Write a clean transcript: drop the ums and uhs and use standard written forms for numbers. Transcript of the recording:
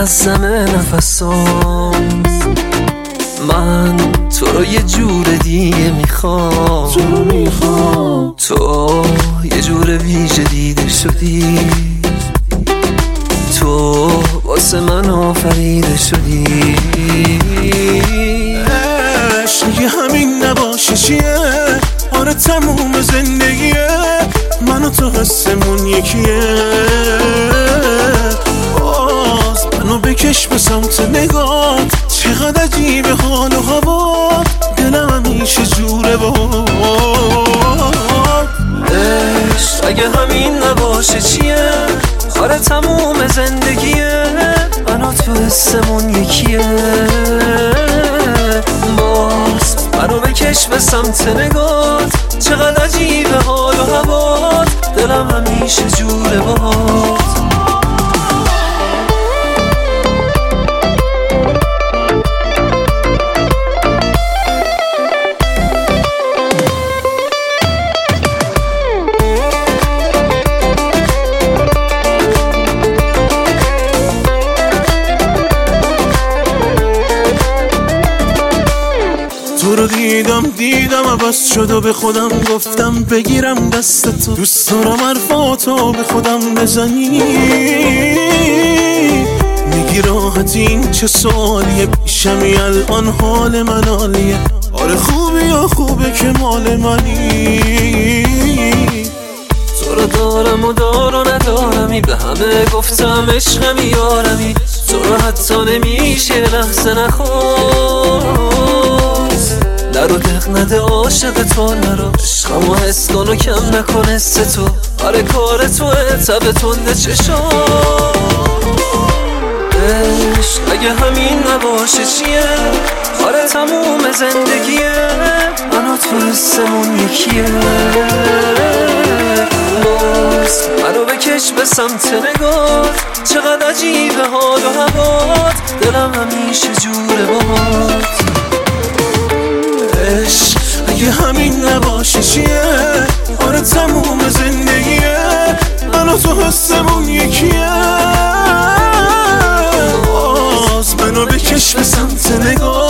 منظم نفسام، من تو رو یه جور دیگه میخوام. تو یه جور ویژه دیده شدی، تو واسه من آفریده شدی. اگه همین نباشه چیه؟ آره تموم زندگیه، من و تو حسمون یکیه. باز منو بکش به سمت نگات، چقدر عجیبه حال و هوا، دلم همیشه جوره باد. عشق اگه همین نباشه چیه؟ آره تموم زندگیه، من و تو حسمون یکیه. باز منو بکش به سمت نگات، چقدر عجیبه حال و هوات، دلم همیشه جوره باد. تو رو دیدم عوض شد و به خودم گفتم بگیرم دست تو، دوست دارم حرفاتو به خودم بزنی. میگی راحت این چه سوالیه، پیشمی الان حال من عالیه. آره خوبی یا خوبه که مال منی. تو رو دارم و دار و ندارمی، به همه گفتم عشقمی یارمی، تو رو حتی نمیشه لحظه نخواست. نرو دق نده عاشق تو، نرو عشقمو حس کن و کم نکن حس تو. آره کار توه تب تنده چشا. عشق اگه همین نباشه چیه؟ آره تموم زندگیه، من و تو حسمون یکیه. باز منو بکش به سمت نگات، چقدر عجیبه حال و هوات، دلم همیشه جوره باد. عشق اگه همین نباشه چیه؟ آره تموم زندگیه، من و تو حسمون یکیه. باز منو بکش به سمت نگاه،